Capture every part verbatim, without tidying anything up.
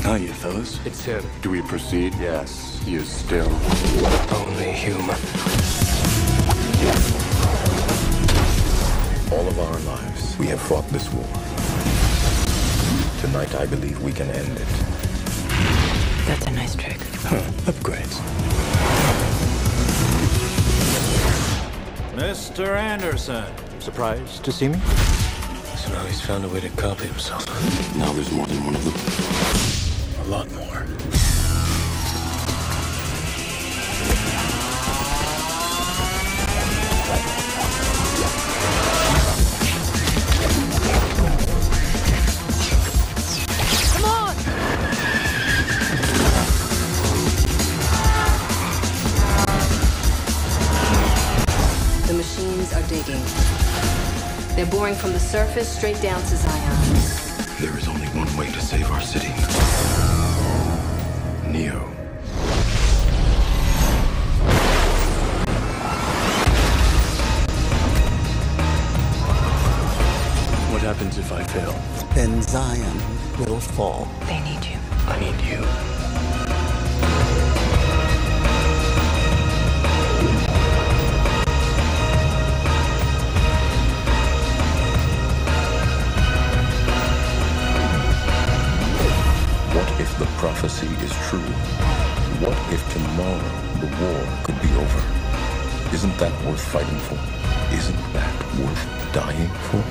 Are you, fellas? It's him. Do we proceed? Yes. He is still Only human. All of our lives, we have fought this war. Tonight, I believe we can end it. That's a nice trick. huh, upgrades. Mister Anderson. Surprised to see me? So now he's found a way to copy himself. Now there's more than one of them. A lot more. Come on! The machines are digging. They're boring from the surface straight down to Zion. There is only one way to save our city. Neo. What happens if I fail? Then Zion will fall. They need you. I need you. What if the prophecy is true? What if tomorrow the war could be over? Isn't that worth fighting for? Isn't that worth dying for?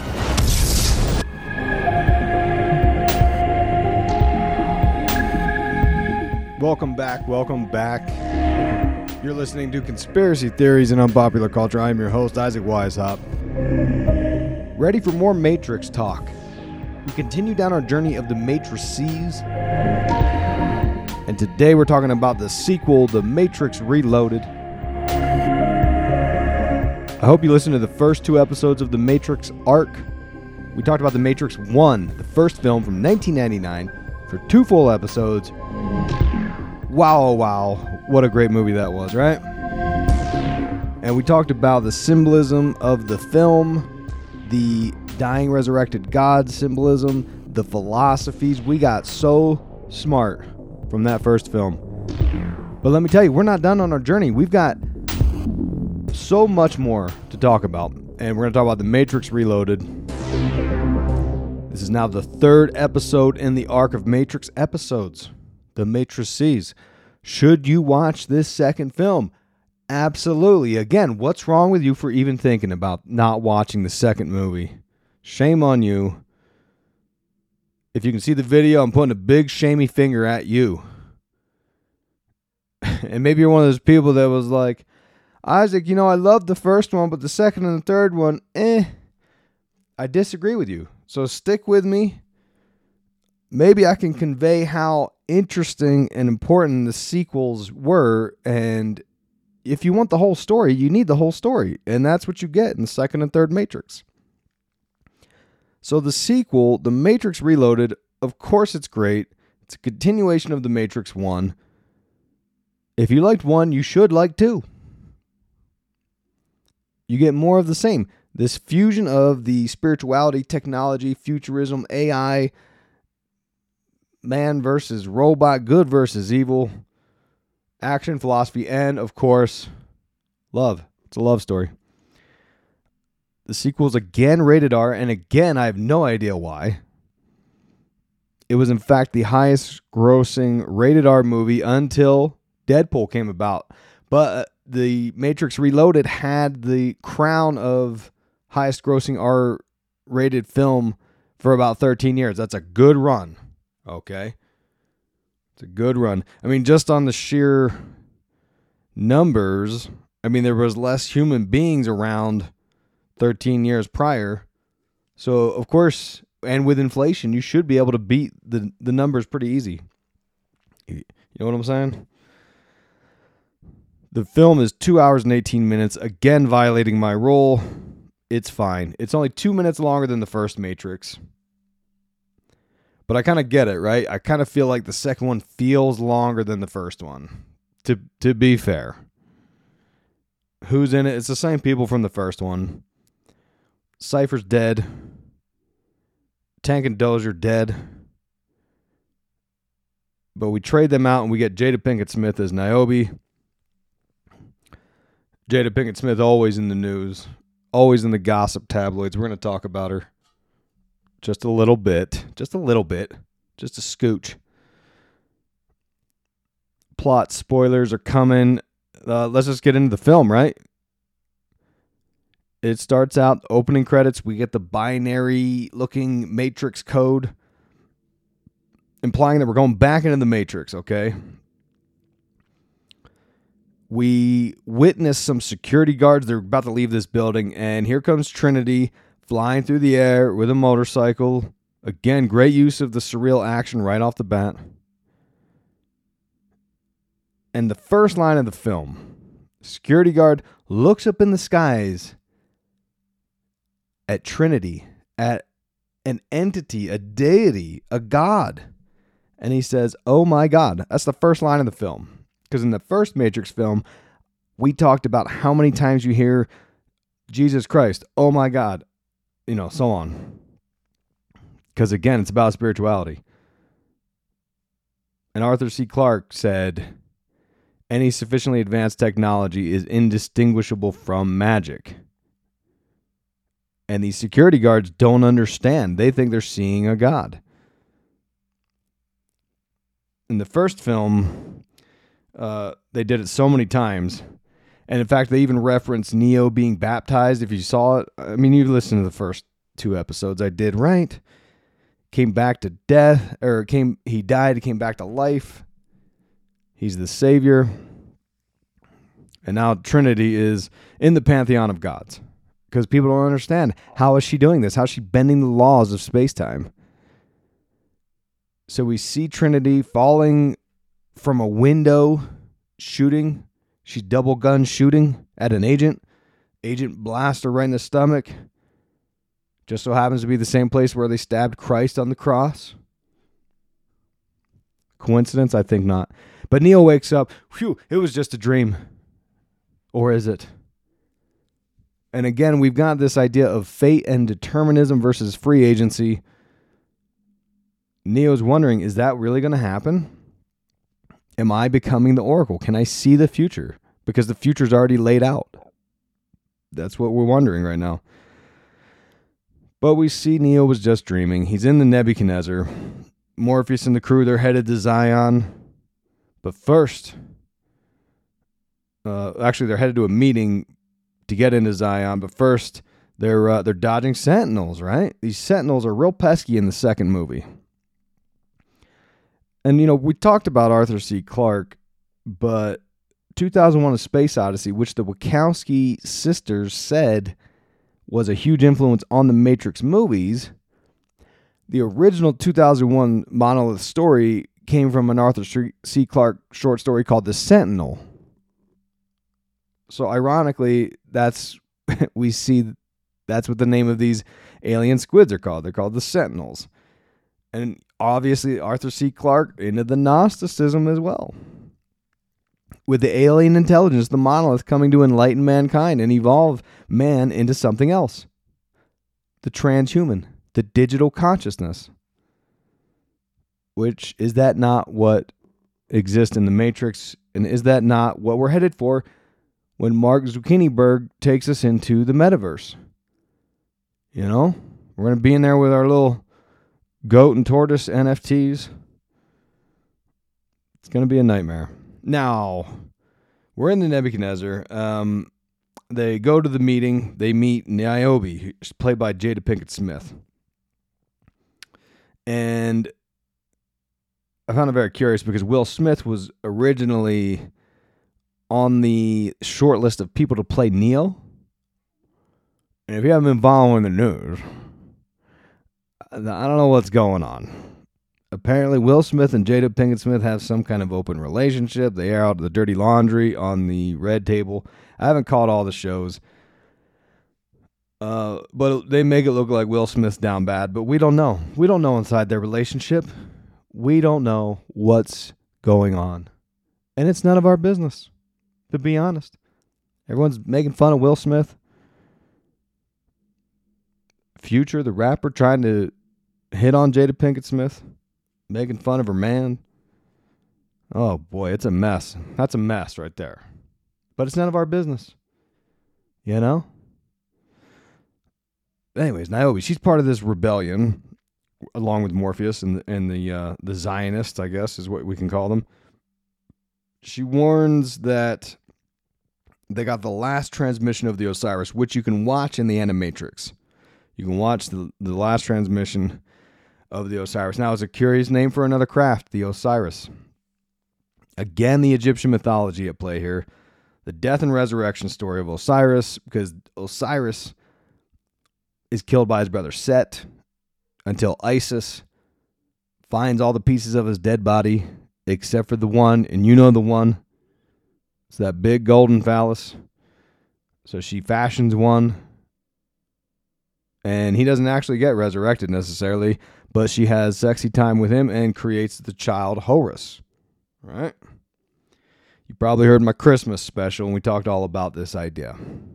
Welcome back, welcome back. You're listening to Conspiracy Theories and Unpopular Culture. I'm your host, Isaac Weishaupt. Ready for more Matrix talk? We continue down our journey of the Matrices. And today we're talking about the sequel, The Matrix Reloaded. I hope you listened to the first two episodes of The Matrix Arc. We talked about The Matrix one, the first film from nineteen ninety-nine, for two full episodes. Wow, oh wow, what a great movie that was, right? And we talked about the symbolism of the film, the dying resurrected God symbolism, the philosophies. We got so smart from that first film. But let me tell you, we're not done on our journey. We've got so much more to talk about. And we're going to talk about The Matrix Reloaded. This is now the third episode in the arc of Matrix episodes. The Matrices. Should you watch this second film? Absolutely. Again, what's wrong with you for even thinking about not watching the second movie? Shame on you. If you can see the video, I'm putting a big shamey finger at you. And maybe you're one of those people that was like, Isaac, you know, I love the first one, but the second and the third one, eh. I disagree with you. So stick with me. Maybe I can convey how interesting and important the sequels were. And if you want the whole story, you need the whole story. And that's what you get in the second and third Matrix. So the sequel, The Matrix Reloaded, of course it's great. It's a continuation of The Matrix one. If you liked one, you should like two. You get more of the same. This fusion of the spirituality, technology, futurism, A I, man versus robot, good versus evil, action, philosophy, and, of course, love. It's a love story. The sequel's again rated R, and again, I have no idea why. It was, in fact, the highest grossing rated R movie until Deadpool came about. But The Matrix Reloaded had the crown of highest grossing R rated film for about thirteen years. That's a good run. Okay. It's a good run. I mean, just on the sheer numbers, I mean, there was less human beings around thirteen years prior. So, of course, and with inflation, you should be able to beat the, the numbers pretty easy. You know what I'm saying? The film is two hours and eighteen minutes, again violating my rule. It's fine. It's only two minutes longer than the first Matrix. But I kind of get it, right? I kind of feel like the second one feels longer than the first one, to to be fair. Who's in it? It's the same people from the first one. Cypher's dead. Tank and Dozier dead. But we trade them out and we get Jada Pinkett Smith as Niobe. Jada Pinkett Smith always in the news, always in the gossip tabloids. We're going to talk about her just a little bit, just a little bit, just a scooch. Plot spoilers are coming. Uh, let's just get into the film, right? It starts out, opening credits, we get the binary-looking Matrix code, implying that we're going back into the Matrix, okay? We witness some security guards. They're about to leave this building, and here comes Trinity flying through the air with a motorcycle. Again, great use of the surreal action right off the bat. And the first line of the film, security guard looks up in the skies at Trinity, at an entity, a deity, a god. And he says, "Oh my God." That's the first line of the film. Because in the first Matrix film, we talked about how many times you hear Jesus Christ, oh my God, you know, so on. Because again, it's about spirituality. And Arthur C. Clarke said, any sufficiently advanced technology is indistinguishable from magic. And these security guards don't understand. They think they're seeing a god. In the first film, Uh, they did it so many times. And in fact, they even referenced Neo being baptized. If you saw it, I mean, you listened to the first two episodes I did, right? Came back to death, or came, he died, came back to life. He's the savior. And now Trinity is in the pantheon of gods. Because people don't understand. How is she doing this? How is she bending the laws of space-time? So we see Trinity falling from a window, shooting. She's double gun shooting at an agent. Agent blasts her right in the stomach. Just so happens to be the same place where they stabbed Christ on the cross. Coincidence? I think not. But Neo wakes up. Phew, it was just a dream. Or is it? And again, we've got this idea of fate and determinism versus free agency. Neo's wondering, is that really going to happen? Am I becoming the Oracle? Can I see the future? Because the future's already laid out. That's what we're wondering right now. But we see Neo was just dreaming. He's in the Nebuchadnezzar. Morpheus and the crew, they're headed to Zion. But first, uh, actually, they're headed to a meeting to get into Zion. But first, they're uh, they're dodging Sentinels, right? These Sentinels are real pesky in the second movie. And, you know, we talked about Arthur C. Clarke, but two thousand one A Space Odyssey, which the Wachowski sisters said was a huge influence on the Matrix movies, the original two thousand one Monolith story came from an Arthur C. Clarke short story called The Sentinel. So ironically, that's we see that's what the name of these alien squids are called. They're called the Sentinels. And obviously, Arthur C. Clarke into the Gnosticism as well. With the alien intelligence, the monolith coming to enlighten mankind and evolve man into something else. The transhuman, the digital consciousness. Which, is that not what exists in the Matrix? And is that not what we're headed for when Mark Zuckerberg takes us into the metaverse? You know, we're going to be in there with our little goat and tortoise N F Ts. It's going to be a nightmare. Now, we're in the Nebuchadnezzar. Um, they go to the meeting. They meet Niobe, who's played by Jada Pinkett Smith. And I found it very curious because Will Smith was originally on the short list of people to play Neo. And if you haven't been following the news, I don't know what's going on. Apparently, Will Smith and Jada Pinkett Smith have some kind of open relationship. They air out the dirty laundry on the red table. I haven't caught all the shows. Uh, but they make it look like Will Smith's down bad. But we don't know. We don't know inside their relationship. We don't know what's going on. And it's none of our business, to be honest. Everyone's making fun of Will Smith. Future, the rapper, trying to hit on Jada Pinkett Smith, making fun of her man. Oh boy, it's a mess. That's a mess right there. But it's none of our business. You know? Anyways, Niobe, she's part of this rebellion, along with Morpheus and, and the uh, the Zionists, I guess, is what we can call them. She warns that they got the last transmission of the Osiris, which you can watch in the Animatrix. You can watch the, the last transmission of the Osiris. Now, it's a curious name for another craft, the Osiris. Again, the Egyptian mythology at play here. The death and resurrection story of Osiris, because Osiris is killed by his brother Set until Isis finds all the pieces of his dead body except for the one, and you know the one. It's that big golden phallus. So she fashions one, and he doesn't actually get resurrected necessarily, but she has sexy time with him and creates the child Horus. Right? You probably heard my Christmas special, and we talked all about this idea.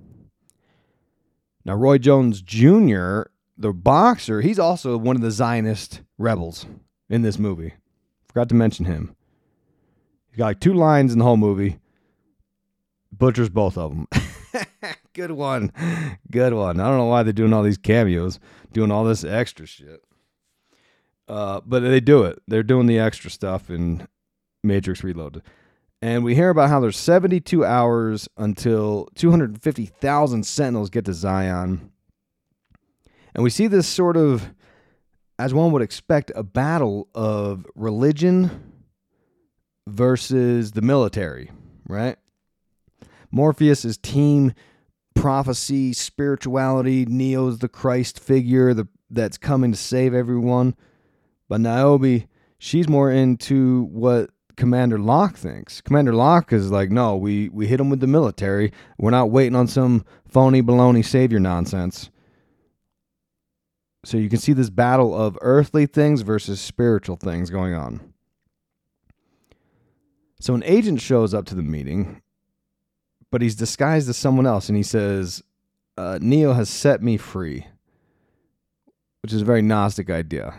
Now, Roy Jones Junior, the boxer, he's also one of the Zionist rebels in this movie. Forgot to mention him. He's got like two lines in the whole movie. Butchers both of them. Good one. Good one. I don't know why they're doing all these cameos, doing all this extra shit. Uh, but they do it. They're doing the extra stuff in Matrix Reloaded. And we hear about how there's seventy-two hours until two hundred fifty thousand Sentinels get to Zion. And we see this sort of, as one would expect, a battle of religion versus the military, right? Morpheus is team prophecy, spirituality. Neo's the Christ figure the, that's coming to save everyone. But Niobe, she's more into what Commander Locke thinks. Commander Locke is like, no, we, we hit him with the military. We're not waiting on some phony baloney savior nonsense. So you can see this battle of earthly things versus spiritual things going on. So an agent shows up to the meeting, but he's disguised as someone else, and he says, uh, Neo has set me free, which is a very Gnostic idea.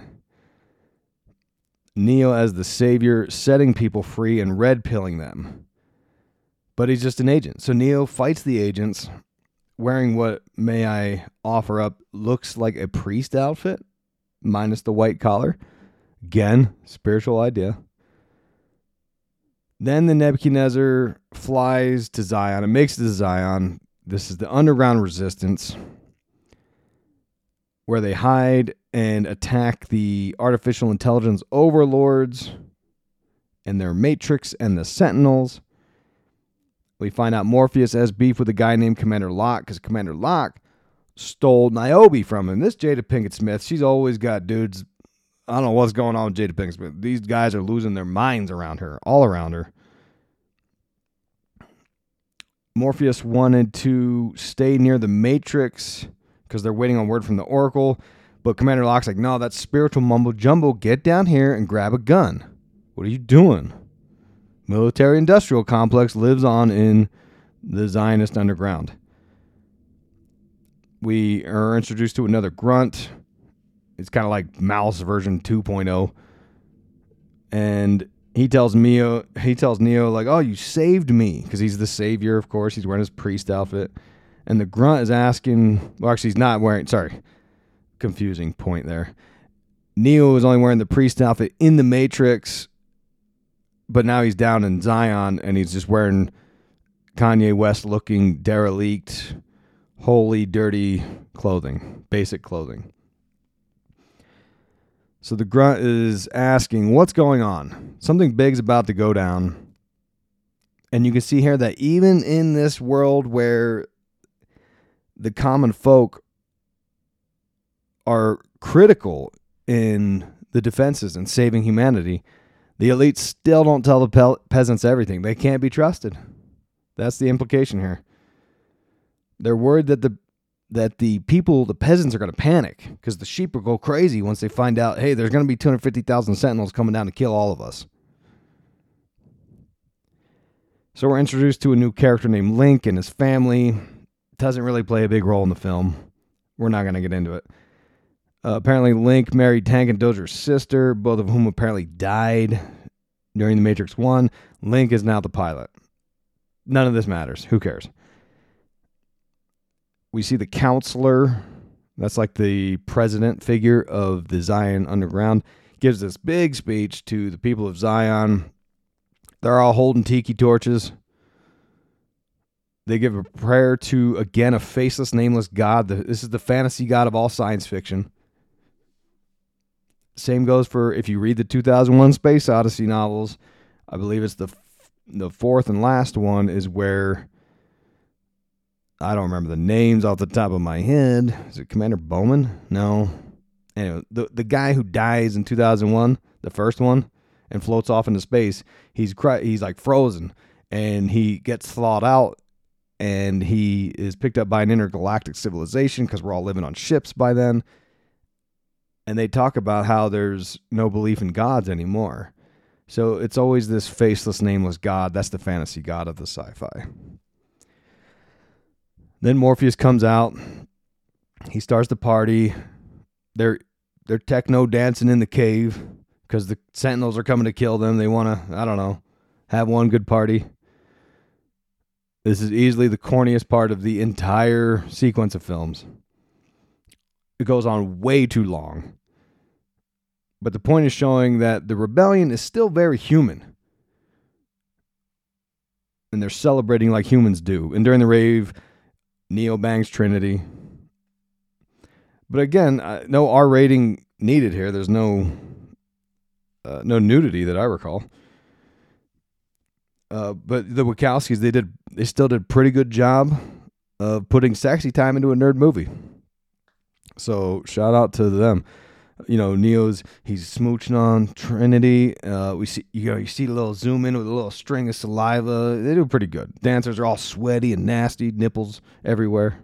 Neo as the savior, setting people free and red-pilling them. But he's just an agent. So Neo fights the agents, wearing what, may I offer up, looks like a priest outfit, minus the white collar. Again, spiritual idea. Then the Nebuchadnezzar flies to Zion and makes it to Zion. This is the underground resistance, where they hide and attack the artificial intelligence overlords and their Matrix and the Sentinels. We find out Morpheus has beef with a guy named Commander Locke because Commander Locke stole Niobe from him. This Jada Pinkett Smith, she's always got dudes. I don't know what's going on with Jada Pinkett Smith. These guys are losing their minds around her, all around her. Morpheus wanted to stay near the Matrix because they're waiting on word from the Oracle. But Commander Locke's like, no, that's spiritual mumbo jumbo. Get down here and grab a gun. What are you doing? Military-industrial complex lives on in the Zionist underground. We are introduced to another grunt. It's kind of like Mouse version two point oh. And he tells Neo, he tells Neo, like, oh, you saved me. Because he's the savior, of course. He's wearing his priest outfit. And the grunt is asking, well, actually, he's not wearing, sorry. Confusing point there. Neo is only wearing the priest outfit in the Matrix, but now he's down in Zion and he's just wearing Kanye West looking derelict, holy, dirty clothing, basic clothing. So the grunt is asking, what's going on? Something big's about to go down. And you can see here that even in this world where the common folk are critical in the defenses and saving humanity, the elites still don't tell the pe- peasants everything. They can't be trusted. That's the implication here. They're worried that the that the people, the peasants, are going to panic because the sheep will go crazy once they find out, hey, there's going to be two hundred fifty thousand Sentinels coming down to kill all of us. So we're introduced to a new character named Link and his family. Doesn't really play a big role in the film. We're not going to get into it. Uh, apparently, Link married Tank and Dozier's sister, both of whom apparently died During The Matrix one, Link is now the pilot. None of this matters. Who cares? We see the counselor, that's like the president figure of the Zion Underground, gives this big speech to the people of Zion. They're all holding tiki torches. They give a prayer to, again, a faceless, nameless God. This is the fantasy god of all science fiction. Same goes for if you read the two thousand one Space Odyssey novels. I believe it's the the fourth and last one is where, I don't remember the names off the top of my head. Is it Commander Bowman? No. Anyway, the, the guy who dies in two thousand one, the first one, and floats off into space, he's he's like frozen, and he gets thawed out, and he is picked up by an intergalactic civilization because we're all living on ships by then. And they talk about how there's no belief in gods anymore. So it's always this faceless, nameless God. That's the fantasy god of the sci-fi. Then Morpheus comes out. He starts the party. They're they're techno dancing in the cave because the Sentinels are coming to kill them. They want to, I don't know, have one good party. This is easily the corniest part of the entire sequence of films. It goes on way too long. But the point is showing that the rebellion is still very human. And they're celebrating like humans do. And during the rave, Neo bangs Trinity. But again, no R rating needed here. There's no uh, no nudity that I recall. Uh, but the Wachowskis, they did they still did a pretty good job of putting sexy time into a nerd movie. So shout out to them. You know, Neo's he's smooching on Trinity. Uh, we see you know you see a little zoom in with a little string of saliva. They do pretty good. Dancers are all sweaty and nasty, nipples everywhere.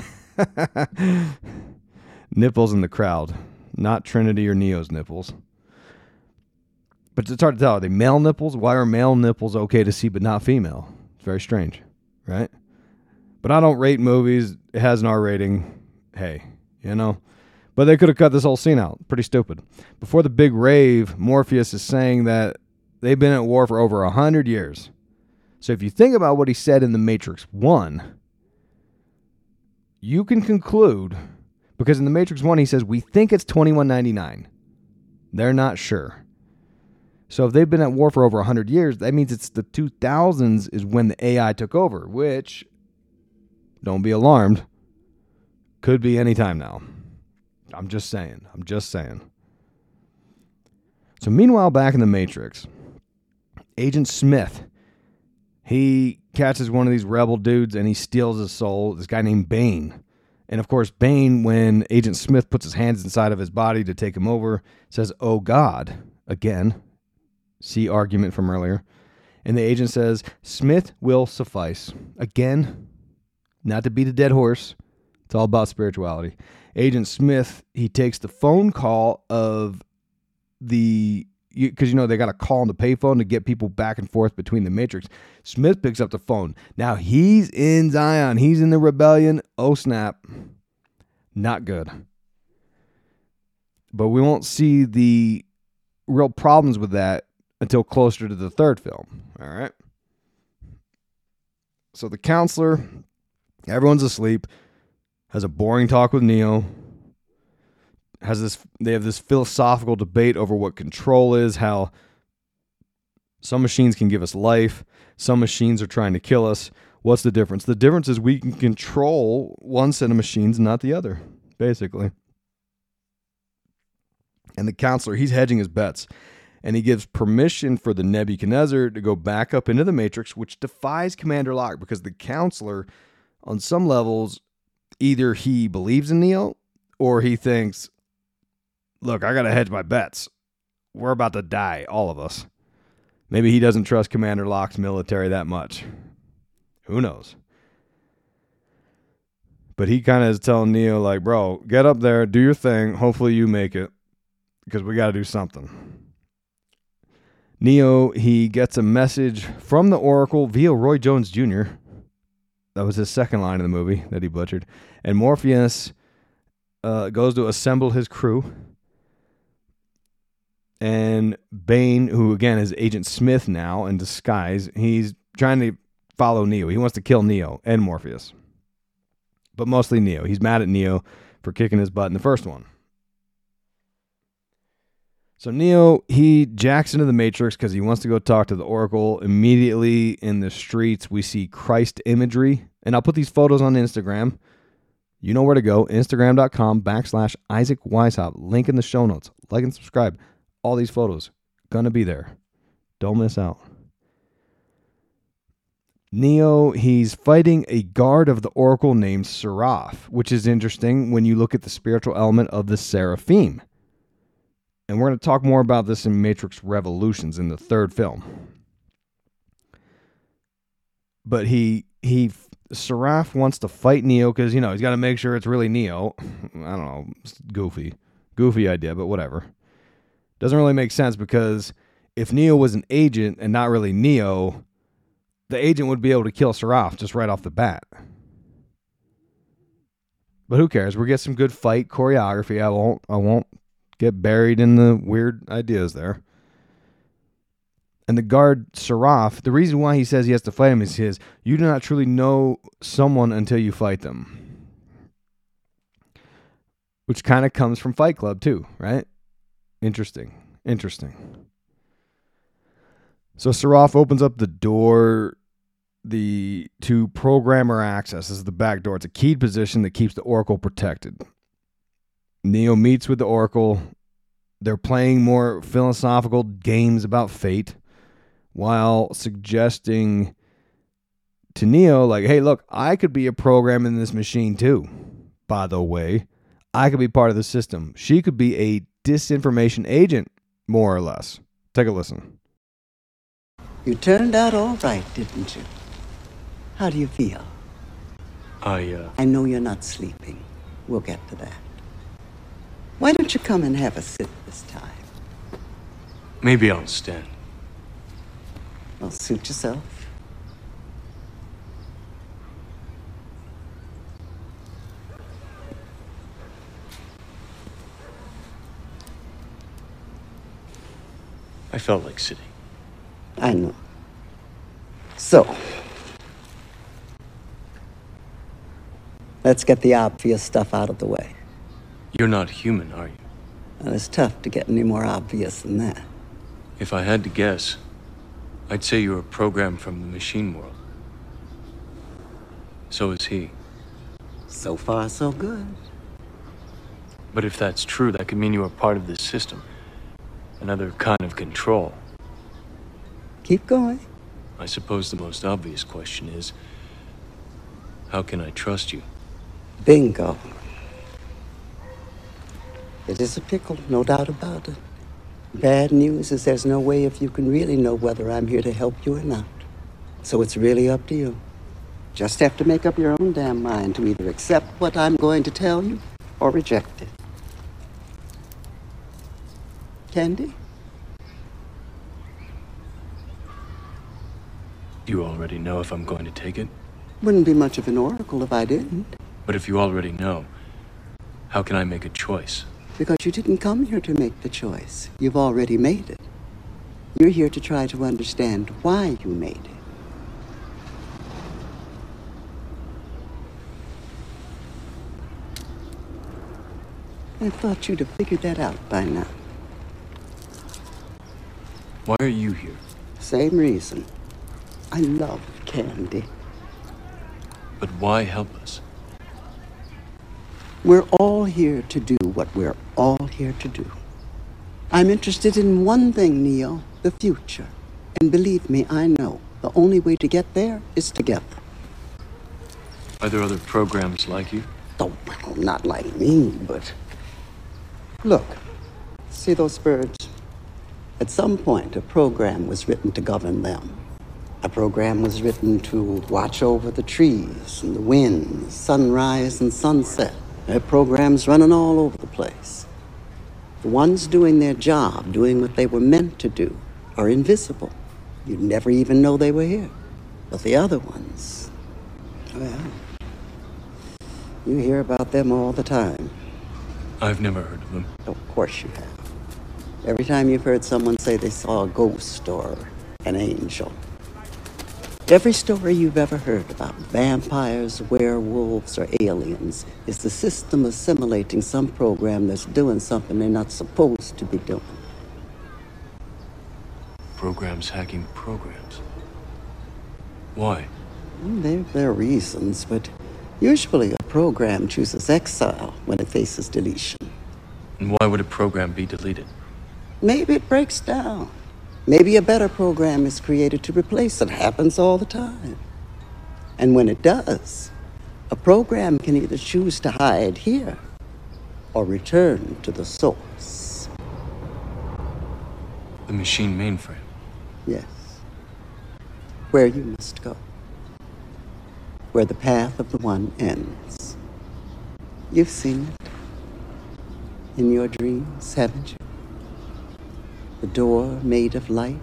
Nipples in the crowd, not Trinity or Neo's nipples. But it's hard to tell. Are they male nipples? Why are male nipples okay to see but not female? It's very strange, right? But I don't rate movies. It has an R rating. Hey, you know. But they could have cut this whole scene out. Pretty stupid. Before the big rave, Morpheus is saying that they've been at war for over one hundred years. So if you think about what he said in The Matrix one, you can conclude, because in The Matrix one he says, we think it's twenty-one ninety-nine. They're not sure. So if they've been at war for over one hundred years, that means it's the two thousands is when the A I took over, which, don't be alarmed, could be any time now. I'm just saying. I'm just saying. So meanwhile, back in the Matrix, Agent Smith, he catches one of these rebel dudes and he steals his soul, this guy named Bane. And of course, Bane, when Agent Smith puts his hands inside of his body to take him over, says, oh God, again. See argument from earlier. And the agent says, Smith will suffice. Again, not to beat a dead horse. It's all about spirituality. Agent Smith, he takes the phone call of the, because you, you know, they got to call on the payphone to get people back and forth between the Matrix. Smith picks up the phone. Now he's in Zion. He's in the rebellion. Oh, snap. Not good. But we won't see the real problems with that until closer to the third film. All right. So the counselor, everyone's asleep, has a boring talk with Neo. Has this? They have this philosophical debate over what control is, how some machines can give us life, some machines are trying to kill us. What's the difference? The difference is we can control one set of machines, not the other, basically. And the counselor, he's hedging his bets. And he gives permission for the Nebuchadnezzar to go back up into the Matrix, which defies Commander Locke, because the counselor, on some levels, either he believes in Neo or he thinks, look, I got to hedge my bets. We're about to die, all of us. Maybe he doesn't trust Commander Locke's military that much. Who knows? But he kind of is telling Neo, like, bro, get up there, do your thing. Hopefully you make it, because we got to do something. Neo, he gets a message from the Oracle via Roy Jones Junior That was his second line in the movie that he butchered. And Morpheus uh, goes to assemble his crew. And Bane, who again is Agent Smith now in disguise, he's trying to follow Neo. He wants to kill Neo and Morpheus. But mostly Neo. He's mad at Neo for kicking his butt in the first one. So Neo, he jacks into the Matrix because he wants to go talk to the Oracle. Immediately in the streets, we see Christ imagery. And I'll put these photos on Instagram. You know where to go. Instagram.com backslash Isaac Weishaupt. Link in the show notes. Like and subscribe. All these photos. Gonna be there. Don't miss out. Neo, he's fighting a guard of the Oracle named Seraph, which is interesting when you look at the spiritual element of the Seraphim. And we're going to talk more about this in Matrix Revolutions in the third film. But he, he, Seraph wants to fight Neo because, you know, he's got to make sure it's really Neo. I don't know, it's goofy, goofy idea, but whatever. Doesn't really make sense because if Neo was an agent and not really Neo, the agent would be able to kill Seraph just right off the bat. But who cares? We get some good fight choreography. I won't, I won't get buried in the weird ideas there. And the guard, Seraph, the reason why he says he has to fight him is his, you do not truly know someone until you fight them. Which kind of comes from Fight Club too, right? Interesting. Interesting. So Seraph opens up the door the to programmer access. This is the back door. It's a keyed position that keeps the Oracle protected. Neo meets with the Oracle. They're playing more philosophical games about fate while suggesting to Neo, like, hey, look, I could be a program in this machine too. By the way, I could be part of the system. She could be a disinformation agent, more or less. Take a listen. You turned out all right, didn't you? How do you feel? I, uh... I know you're not sleeping. We'll get to that. Why don't you come and have a sit this time? Maybe I'll stand. Well, suit yourself. I felt like sitting. I know. So, let's get the obvious stuff out of the way. You're not human, are you? Well, it's tough to get any more obvious than that. If I had to guess, I'd say you're a program from the machine world. So is he. So far, so good. But if that's true, that could mean you are part of this system. Another kind of control. Keep going. I suppose the most obvious question is, how can I trust you? Bingo. It is a pickle, no doubt about it. Bad news is there's no way if you can really know whether I'm here to help you or not. So it's really up to you. Just have to make up your own damn mind to either accept what I'm going to tell you or reject it. Candy? You already know if I'm going to take it? Wouldn't be much of an oracle if I didn't. But if you already know, how can I make a choice? Because you didn't come here to make the choice. You've already made it. You're here to try to understand why you made it. I thought you'd have figured that out by now. Why are you here? Same reason. I love candy. But why help us? We're all here to do what we're all here to do. I'm interested in one thing, Neo, the future. And believe me, I know the only way to get there is together. Are there other programs like you? Oh, well, not like me, but... Look, see those birds? At some point, a program was written to govern them. A program was written to watch over the trees and the wind, sunrise and sunset. There are programs running all over the place. The ones doing their job, doing what they were meant to do, are invisible. You'd never even know they were here. But the other ones, well, you hear about them all the time. I've never heard of them. Of course you have. Every time you've heard someone say they saw a ghost or an angel. Every story you've ever heard about vampires, werewolves, or aliens is the system assimilating some program that's doing something they're not supposed to be doing. Programs hacking programs. Why? Well, there, there are reasons, but usually a program chooses exile when it faces deletion. And why would a program be deleted? Maybe it breaks down. Maybe a better program is created to replace it. Happens all the time. And when it does, a program can either choose to hide here or return to the source. The machine mainframe. Yes. Where you must go. Where the path of the one ends. You've seen it. In your dreams, haven't you? The door made of light.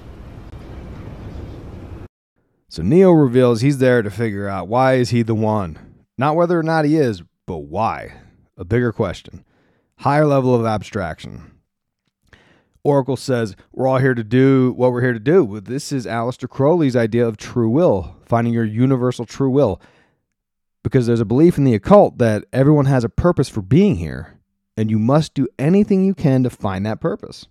So Neo reveals he's there to figure out why is he the one. Not whether or not he is, but why. A bigger question. Higher level of abstraction. Oracle says, we're all here to do what we're here to do. Well, this is Aleister Crowley's idea of true will, finding your universal true will. Because there's a belief in the occult that everyone has a purpose for being here, and you must do anything you can to find that purpose.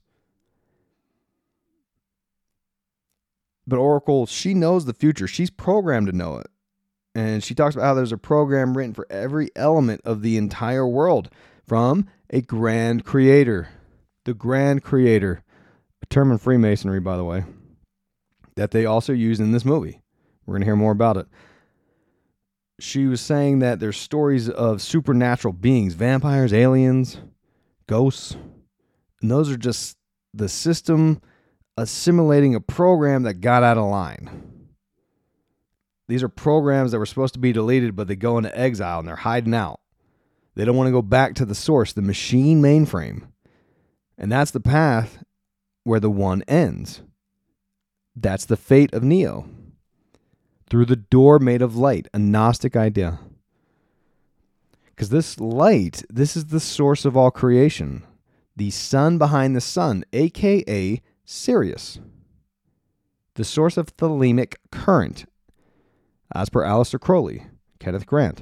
But Oracle, she knows the future. She's programmed to know it. And she talks about how there's a program written for every element of the entire world from a grand creator. The grand creator. A term in Freemasonry, by the way, that they also use in this movie. We're going to hear more about it. She was saying that there's stories of supernatural beings, vampires, aliens, ghosts. And those are just the system assimilating a program that got out of line. These are programs that were supposed to be deleted, but they go into exile and they're hiding out. They don't want to go back to the source, the machine mainframe. And that's the path where the one ends. That's the fate of Neo. Through the door made of light, a Gnostic idea. Because this light, this is the source of all creation. The sun behind the sun, a k a. Sirius, the source of thelemic current, as per Aleister Crowley, Kenneth Grant.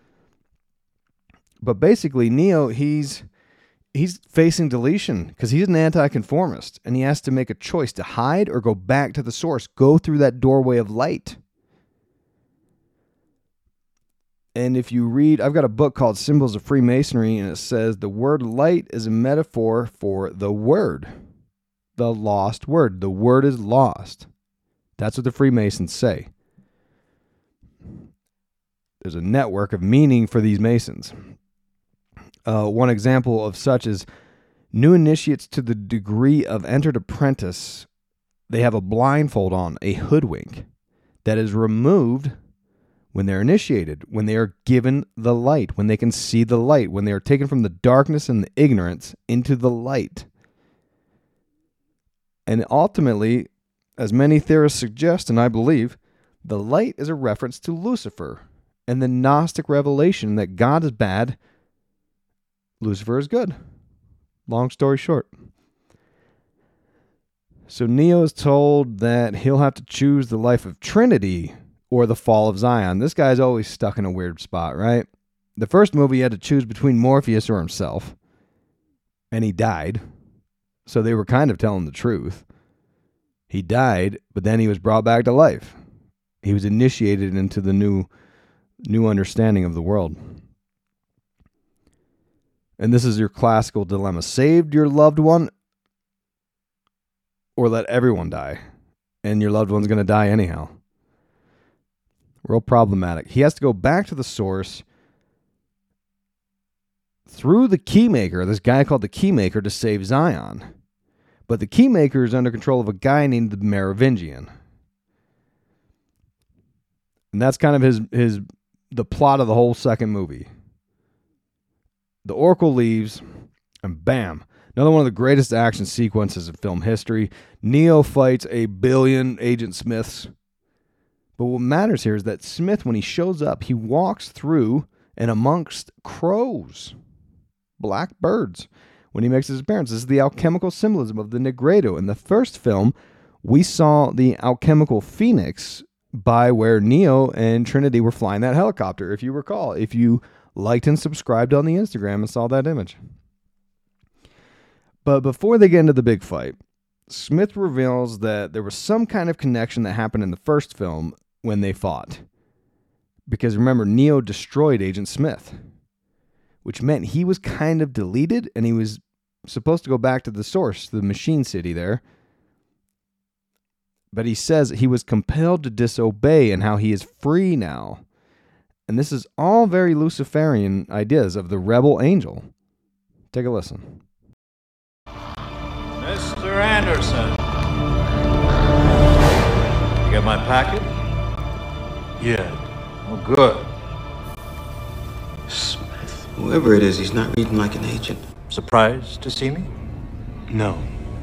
But basically, Neo, he's he's facing deletion because he's an anti-conformist, and he has to make a choice to hide or go back to the source, go through that doorway of light. And if you read, I've got a book called Symbols of Freemasonry, and it says the word light is a metaphor for the word. The lost word. The word is lost. That's what the Freemasons say. There's a network of meaning for these Masons. Uh, one example of such is new initiates to the degree of entered apprentice. They have a blindfold on, a hoodwink, that is removed when they're initiated, when they are given the light, when they can see the light, when they are taken from the darkness and the ignorance into the light. And ultimately, as many theorists suggest, and I believe, the light is a reference to Lucifer and the Gnostic revelation that God is bad, Lucifer is good. Long story short. So Neo is told that he'll have to choose the life of Trinity or the fall of Zion. This guy's always stuck in a weird spot, right? The first movie he had to choose between Morpheus or himself, and he died. So they were kind of telling the truth. He died, but then he was brought back to life. He was initiated into the new, new understanding of the world. And this is your classical dilemma. Saved your loved one or let everyone die. And your loved one's going to die anyhow. Real problematic. He has to go back to the source through the Keymaker, this guy called the Keymaker, to save Zion. But the Keymaker is under control of a guy named the Merovingian. And that's kind of his his the plot of the whole second movie. The Oracle leaves, and bam, another one of the greatest action sequences in film history. Neo fights a billion Agent Smiths. But what matters here is that Smith, when he shows up, he walks through and amongst crows, black birds, when he makes his appearance. This is the alchemical symbolism of the Negredo. In the first film, we saw the alchemical phoenix by where Neo and Trinity were flying that helicopter, if you recall, if you liked and subscribed on the Instagram and saw that image. But before they get into the big fight, Smith reveals that there was some kind of connection that happened in the first film when they fought. Because remember, Neo destroyed Agent Smith, which meant he was kind of deleted, and he was supposed to go back to the source, the machine city there. But he says he was compelled to disobey and how he is free now. And this is all very Luciferian ideas of the rebel angel. Take a listen. Mister Anderson. You got my packet? Yeah. Oh, good. Smith. Whoever it is, he's not reading like an agent. Surprised to see me? No.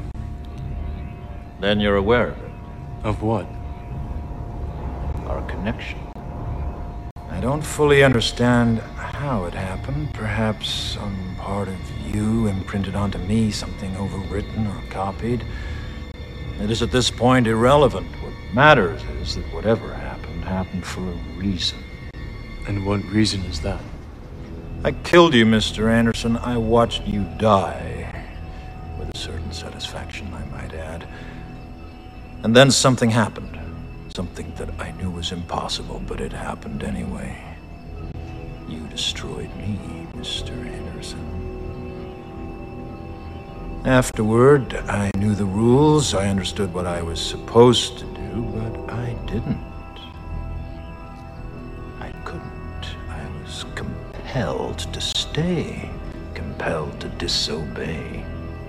Then you're aware of it. Of what? Our connection. I don't fully understand how it happened. Perhaps some part of you imprinted onto me, something overwritten or copied. It is at this point irrelevant. What matters is that whatever happened, happened for a reason. And what reason is that? I killed you, Mister Anderson. I watched you die. With a certain satisfaction, I might add. And then something happened. Something that I knew was impossible, but it happened anyway. You destroyed me, Mister Anderson. Afterward, I knew the rules. I understood what I was supposed to do, but I didn't. I couldn't. I was compelled to stay, compelled to disobey.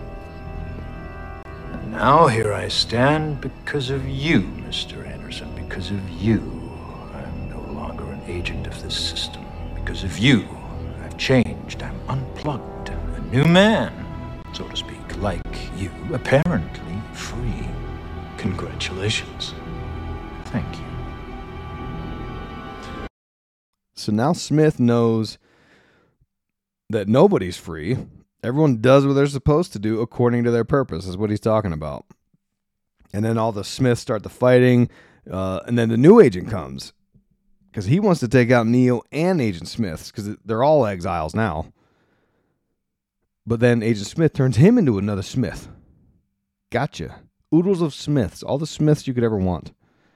And now here I stand because of you, Mister Anderson. Because of you, I'm no longer an agent of this system. Because of you, I've changed. I'm unplugged. A new man, so to speak. Like you, apparently free. Congratulations. Thank you. So now Smith knows that nobody's free. Everyone does what they're supposed to do according to their purpose, is what he's talking about. And then all the Smiths start the fighting, uh, and then the new agent comes. Because he wants to take out Neo and Agent Smith, because they're all exiles now. But then Agent Smith turns him into another Smith. Gotcha. Oodles of Smiths. All the Smiths you could ever want.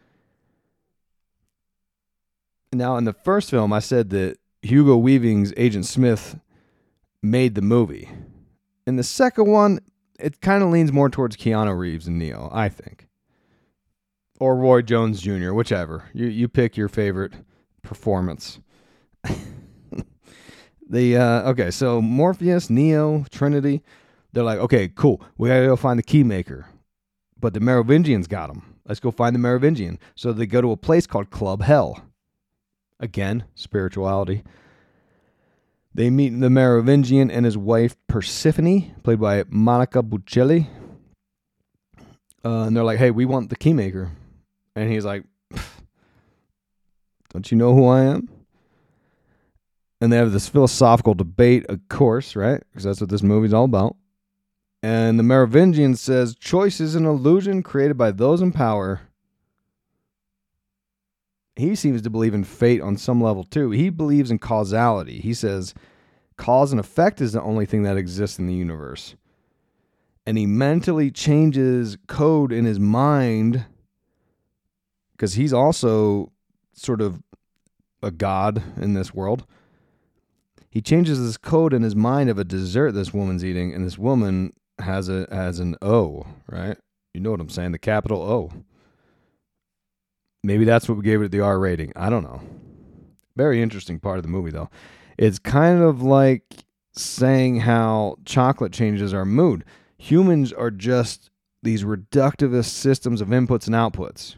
Now, in the first film, I said that Hugo Weaving's Agent Smith made the movie. In the second one, it kind of leans more towards Keanu Reeves and Neo, I think. Or Roy Jones Junior, whichever. You you pick your favorite performance. the uh, Okay, so Morpheus, Neo, Trinity, they're like, okay, cool. We gotta go find the Keymaker. But the Merovingians got him. Let's go find the Merovingian. So they go to a place called Club Hell. Again, spirituality. They meet the Merovingian and his wife Persephone, played by Monica Buccelli. Uh, and they're like, hey, we want the Keymaker. And he's like, don't you know who I am? And they have this philosophical debate, of course, right? Because that's what this movie's all about. And the Merovingian says, choice is an illusion created by those in power. He seems to believe in fate on some level, too. He believes in causality. He says, cause and effect is the only thing that exists in the universe. And he mentally changes code in his mind, because he's also sort of a god in this world. He changes this code in his mind of a dessert this woman's eating, and this woman has a has an O, right? You know what I'm saying, the capital O. Maybe that's what we gave it the R rating. I don't know. Very interesting part of the movie, though. It's kind of like saying how chocolate changes our mood. Humans are just these reductivist systems of inputs and outputs.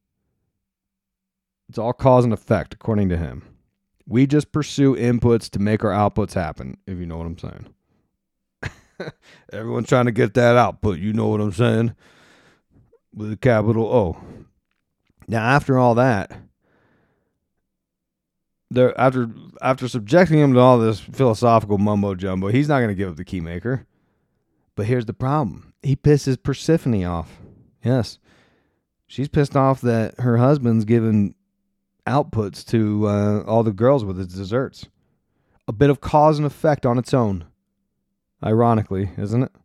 It's all cause and effect, according to him. We just pursue inputs to make our outputs happen, if you know what I'm saying. Everyone's trying to get that output, you know what I'm saying? With a capital O. Now, after all that, there after after subjecting him to all this philosophical mumbo jumbo, he's not going to give up the Keymaker. But here's the problem. He pisses Persephone off. Yes. She's pissed off that her husband's giving outputs to uh, all the girls with his desserts. A bit of cause and effect on its own. Ironically, isn't it?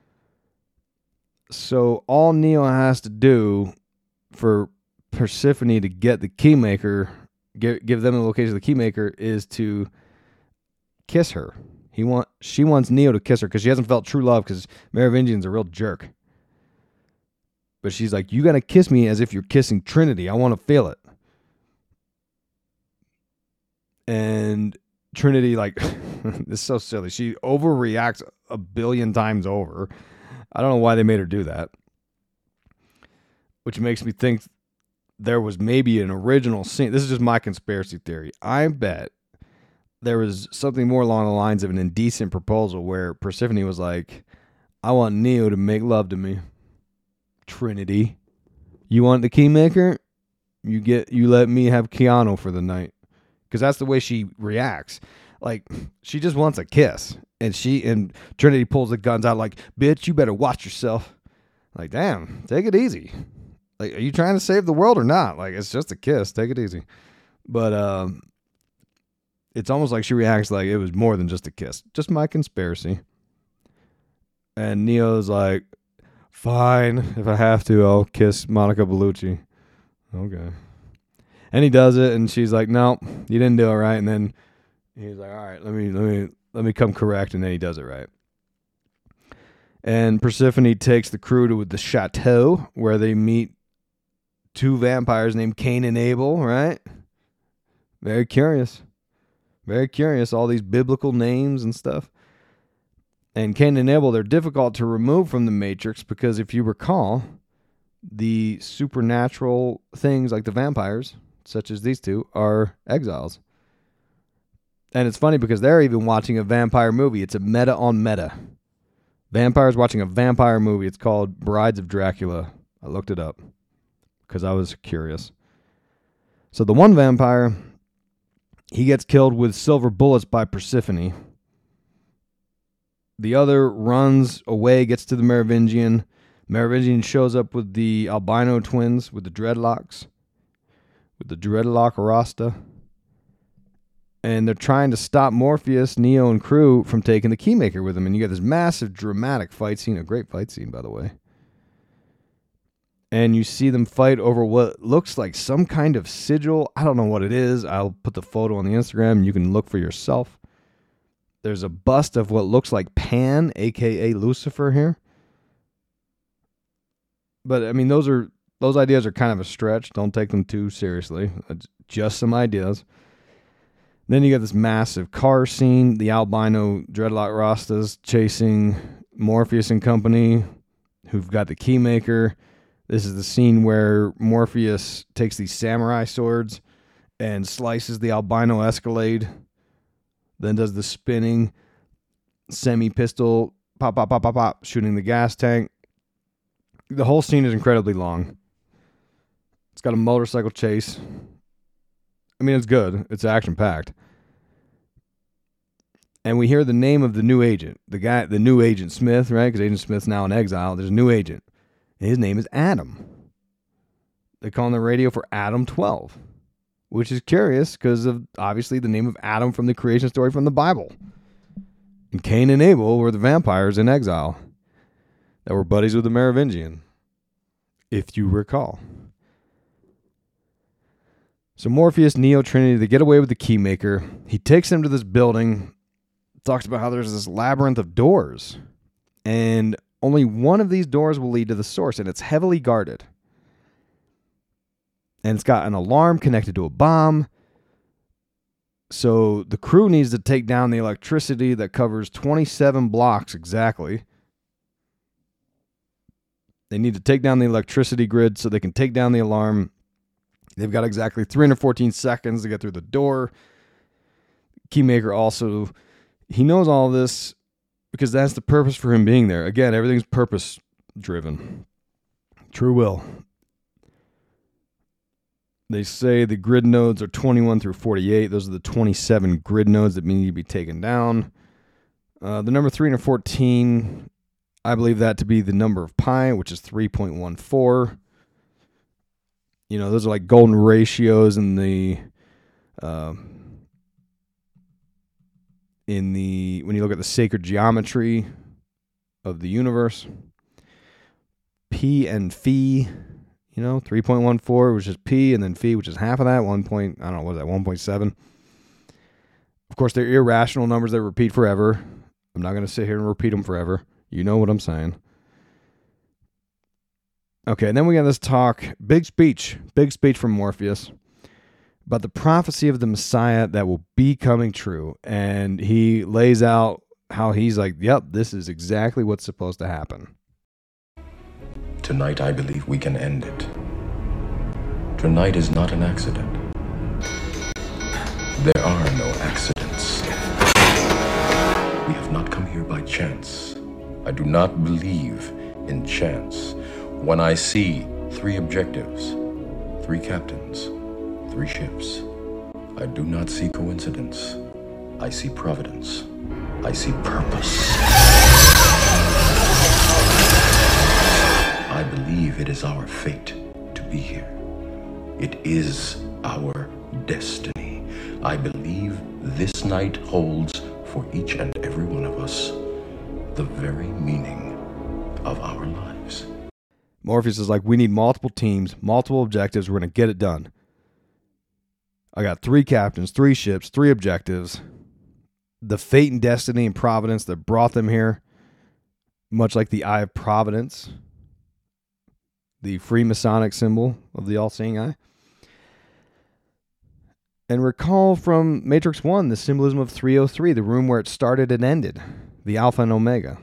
So all Neo has to do for Persephone to get the keymaker, give, give them the location of the keymaker, is to kiss her. He want She wants Neo to kiss her because she hasn't felt true love because Merovingian's a real jerk. But she's like, you got to kiss me as if you're kissing Trinity. I want to feel it. And Trinity, like, this is so silly. She overreacts a billion times over. I don't know why they made her do that. Which makes me think there was maybe an original scene. This is just my conspiracy theory. I bet there was something more along the lines of an indecent proposal where Persephone was like, I want Neo to make love to me. Trinity. You want the keymaker? You get you let me have Keanu for the night. Because that's the way she reacts. Like, she just wants a kiss. And she and Trinity pulls the guns out like, bitch, you better watch yourself. Like, damn, take it easy. Like, are you trying to save the world or not? Like, it's just a kiss. Take it easy. But um, it's almost like she reacts like it was more than just a kiss. Just my conspiracy. And Neo's like, fine, if I have to, I'll kiss Monica Bellucci. Okay. And he does it, and she's like, no, you didn't do it right. And then he's like, all right, let me let me let me come correct, and then he does it right. And Persephone takes the crew to the chateau where they meet two vampires named Cain and Abel, right? Very curious. Very curious, all these biblical names and stuff. And Cain and Abel, they're difficult to remove from the Matrix because if you recall, the supernatural things like the vampires, such as these two, are exiles. And it's funny because they're even watching a vampire movie. It's a meta on meta. Vampires watching a vampire movie. It's called Brides of Dracula. I looked it up because I was curious. So the one vampire, he gets killed with silver bullets by Persephone. The other runs away, gets to the Merovingian. Merovingian shows up with the albino twins with the dreadlocks, with the dreadlock Rasta. And they're trying to stop Morpheus, Neo, and crew from taking the Keymaker with them. And you get this massive, dramatic fight scene, a great fight scene, by the way. And you see them fight over what looks like some kind of sigil. I don't know what it is. I'll put the photo on the Instagram, and you can look for yourself. There's a bust of what looks like Pan, a k a. Lucifer here. But, I mean, those are those ideas are kind of a stretch. Don't take them too seriously. It's just some ideas. Then you got this massive car scene. The albino dreadlock Rastas chasing Morpheus and company, who've got the Keymaker. This is the scene where Morpheus takes these samurai swords and slices the albino Escalade. Then does the spinning semi-pistol, pop, pop, pop, pop, pop, shooting the gas tank. The whole scene is incredibly long. It's got a motorcycle chase. I mean, it's good. It's action-packed. And we hear the name of the new agent. The guy, the new Agent Smith, right? Because Agent Smith's now in exile. There's a new agent. And his name is Adam. They call on the radio for Adam twelve. Which is curious because of, obviously, the name of Adam from the creation story from the Bible. And Cain and Abel were the vampires in exile that were buddies with the Merovingian, if you recall. So Morpheus, Neo, Trinity, they get away with the Keymaker. He takes them to this building, talks about how there's this labyrinth of doors, and only one of these doors will lead to the source, and it's heavily guarded. And it's got an alarm connected to a bomb. So the crew needs to take down the electricity that covers twenty-seven blocks exactly. They need to take down the electricity grid so they can take down the alarm. They've got exactly three hundred fourteen seconds to get through the door. Keymaker also, he knows all this because that's the purpose for him being there. Again, everything's purpose driven. True will. They say the grid nodes are twenty-one through forty-eight. Those are the twenty-seven grid nodes that need to be taken down. Uh, the number three hundred fourteen, I believe that to be the number of pi, which is three point one four. You know, those are like golden ratios in the uh, in the when you look at the sacred geometry of the universe. P and phi, you know, three point one four, which is P, and then phi, which is half of that, one point, I don't know, what is that, one point seven? Of course, they're irrational numbers that repeat forever. I'm not going to sit here and repeat them forever. You know what I'm saying. Okay, and then we got this talk, big speech, big speech from Morpheus about the prophecy of the Messiah that will be coming true. And he lays out how he's like, yep, this is exactly what's supposed to happen. Tonight, I believe we can end it. Tonight is not an accident. There are no accidents. We have not come here by chance. I do not believe in chance. When I see three objectives, three captains, three ships, I do not see coincidence. I see providence. I see purpose. I believe it is our fate to be here. It is our destiny. I believe this night holds for each and every one of us the very meaning of our lives. Morpheus is like, we need multiple teams, multiple objectives. We're going to get it done. I got three captains, three ships, three objectives. The fate and destiny and providence that brought them here, much like the Eye of Providence, the Freemasonic symbol of the all-seeing eye. And recall from Matrix one, the symbolism of three oh three, the room where it started and ended, the Alpha and Omega.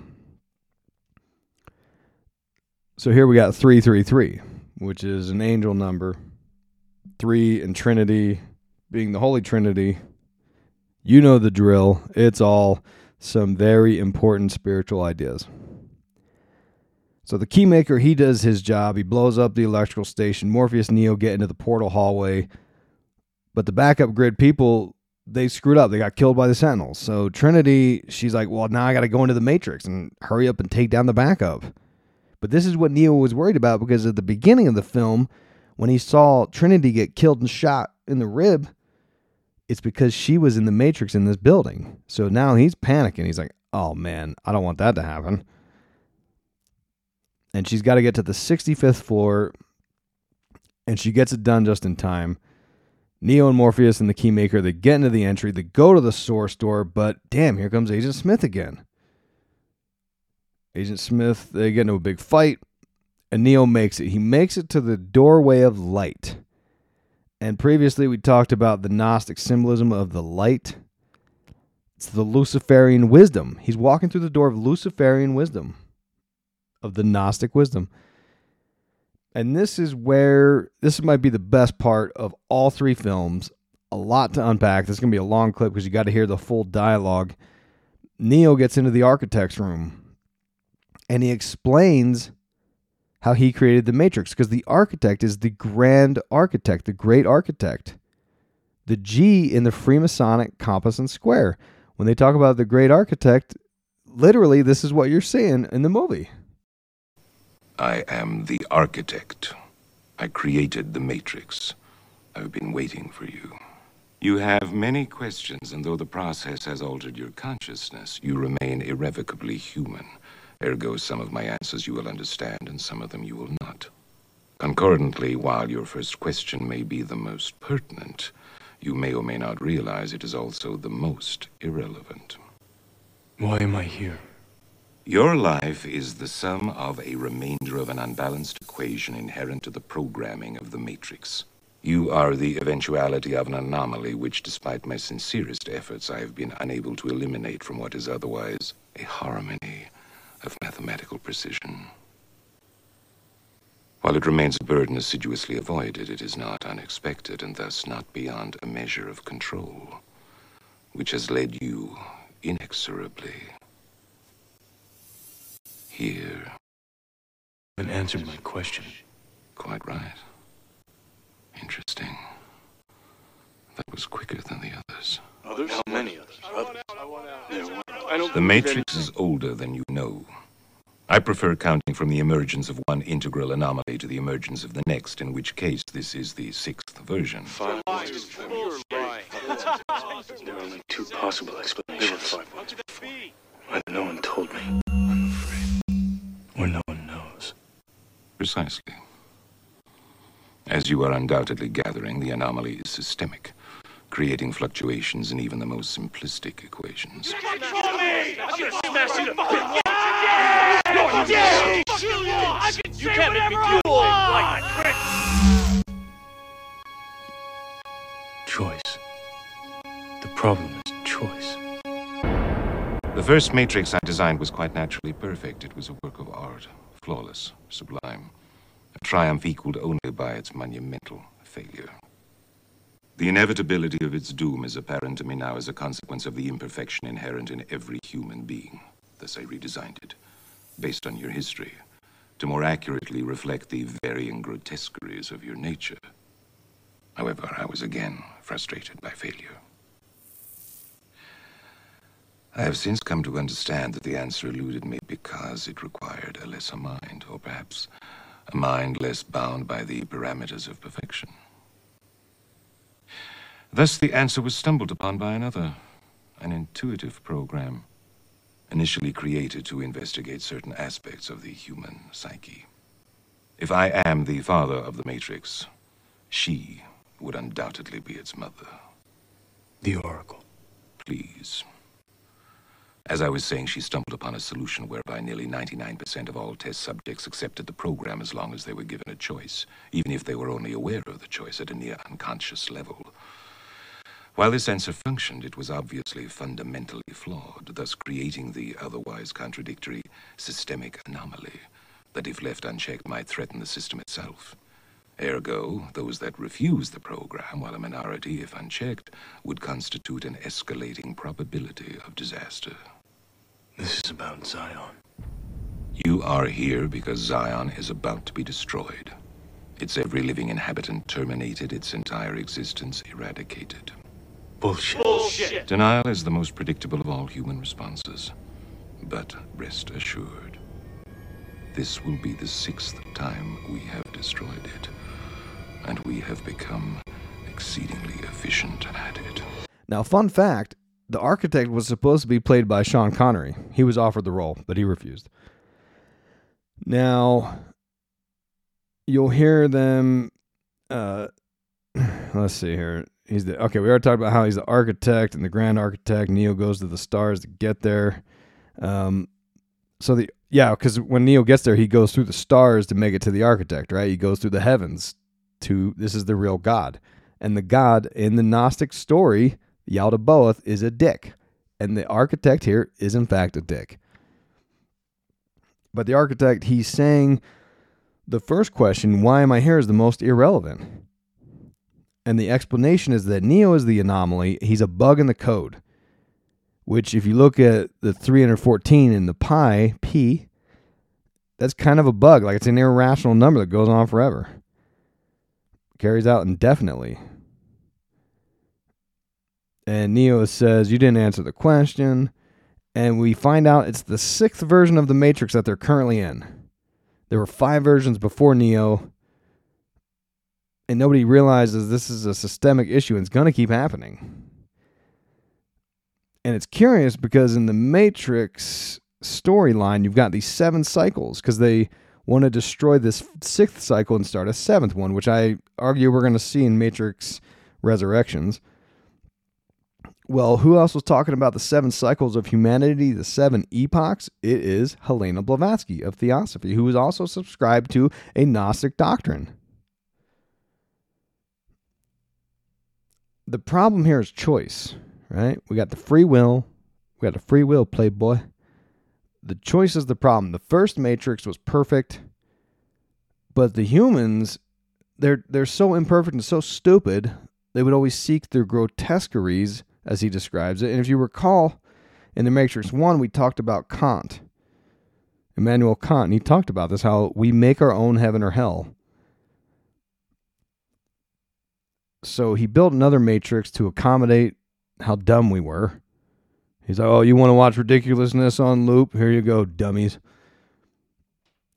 So here we got three three three, which is an angel number. Three and Trinity being the Holy Trinity. You know the drill. It's all some very important spiritual ideas. So the Keymaker, he does his job. He blows up the electrical station. Morpheus and Neo get into the portal hallway. But the backup grid people, they screwed up. They got killed by the Sentinels. So Trinity, she's like, well, now I got to go into the Matrix and hurry up and take down the backup. But this is what Neo was worried about, because at the beginning of the film, when he saw Trinity get killed and shot in the rib, it's because she was in the Matrix in this building. So now he's panicking. He's like, oh man, I don't want that to happen. And she's got to get to the sixty-fifth floor, and she gets it done just in time. Neo and Morpheus and the Keymaker, they get into the entry, they go to the source door, but damn, here comes Agent Smith again. Agent Smith, they get into a big fight, and Neo makes it. He makes it to the doorway of light. And previously we talked about the Gnostic symbolism of the light. It's the Luciferian wisdom. He's walking through the door of Luciferian wisdom, of the Gnostic wisdom. And this is where, this might be the best part of all three films. A lot to unpack. This is going to be a long clip because you got to hear the full dialogue. Neo gets into the architect's room, and he explains how he created the Matrix, because the architect is the grand architect, the great architect. The G in the Freemasonic compass and square. When they talk about the great architect, literally this is what you're seeing in the movie. I am the architect. I created the Matrix. I've been waiting for you. You have many questions, and though the process has altered your consciousness, you remain irrevocably human. Ergo, some of my answers you will understand, and some of them you will not. Concordantly, while your first question may be the most pertinent, you may or may not realize it is also the most irrelevant. Why am I here? Your life is the sum of a remainder of an unbalanced equation inherent to the programming of the Matrix. You are the eventuality of an anomaly which, despite my sincerest efforts, I have been unable to eliminate from what is otherwise a harmony of mathematical precision. While it remains a burden assiduously avoided, it is not unexpected and thus not beyond a measure of control, which has led you inexorably here. And answered my question. Quite right. Interesting. That was quicker than the others. Others? Many others. Others. The Matrix is older than you know. I prefer counting from the emergence of one integral anomaly to the emergence of the next, in which case this is the sixth version. Five. There are only two possible explanations. Either no one told me, I'm afraid, or no one knows. Precisely. As you are undoubtedly gathering, the anomaly is systemic, creating fluctuations in even the most simplistic equations. Choice. The problem is choice. The first Matrix I designed was quite naturally perfect. It was a work of art, flawless, sublime, a triumph equaled only by its monumental failure. The inevitability of its doom is apparent to me now as a consequence of the imperfection inherent in every human being. Thus I redesigned it, based on your history, to more accurately reflect the varying grotesqueries of your nature. However, I was again frustrated by failure. I have since come to understand that the answer eluded me because it required a lesser mind, or perhaps a mind less bound by the parameters of perfection. Thus, the answer was stumbled upon by another, an intuitive program, initially created to investigate certain aspects of the human psyche. If I am the father of the Matrix, she would undoubtedly be its mother. The Oracle. Please. As I was saying, she stumbled upon a solution whereby nearly ninety-nine percent of all test subjects accepted the program as long as they were given a choice, even if they were only aware of the choice at a near unconscious level. While this answer functioned, it was obviously fundamentally flawed, thus creating the otherwise contradictory systemic anomaly that, if left unchecked, might threaten the system itself. Ergo, those that refuse the program, while a minority, if unchecked, would constitute an escalating probability of disaster. This is about Zion. You are here because Zion is about to be destroyed. Its every living inhabitant terminated, its entire existence eradicated. Bullshit. Bullshit. Denial is the most predictable of all human responses. But rest assured, this will be the sixth time we have destroyed it, and we have become exceedingly efficient at it. Now, fun fact, the architect was supposed to be played by Sean Connery. He was offered the role, but he refused. Now, you'll hear them, uh, let's see here. He's the, okay, we already talked about how he's the architect and the grand architect. Neo goes to the stars to get there. Um, so the, yeah, because when Neo gets there, he goes through the stars to make it to the architect, right? He goes through the heavens to, this is the real God. And the God in the Gnostic story, Yaldabaoth, is a dick. And the architect here is in fact a dick. But the architect, he's saying the first question, why am I here, is the most irrelevant. And the explanation is that Neo is the anomaly. He's a bug in the code. Which, if you look at the three hundred fourteen in the pi, p, that's kind of a bug. Like, it's an irrational number that goes on forever. Carries out indefinitely. And Neo says, you didn't answer the question. And we find out it's the sixth version of the Matrix that they're currently in. There were five versions before Neo. And nobody realizes this is a systemic issue and it's going to keep happening. And it's curious because in the Matrix storyline, you've got these seven cycles because they want to destroy this sixth cycle and start a seventh one, which I argue we're going to see in Matrix Resurrections. Well, who else was talking about the seven cycles of humanity, the seven epochs? It is Helena Blavatsky of Theosophy, who is also subscribed to a Gnostic doctrine. The problem here is choice, right? We got the free will. We got the free will, playboy. The choice is the problem. The first Matrix was perfect, but the humans, they're they're so imperfect and so stupid, they would always seek their grotesqueries, as he describes it. And if you recall, in the Matrix one, we talked about Kant, Immanuel Kant, and he talked about this, how we make our own heaven or hell. So he built another Matrix to accommodate how dumb we were. He's like, oh, you want to watch ridiculousness on loop? Here you go, dummies.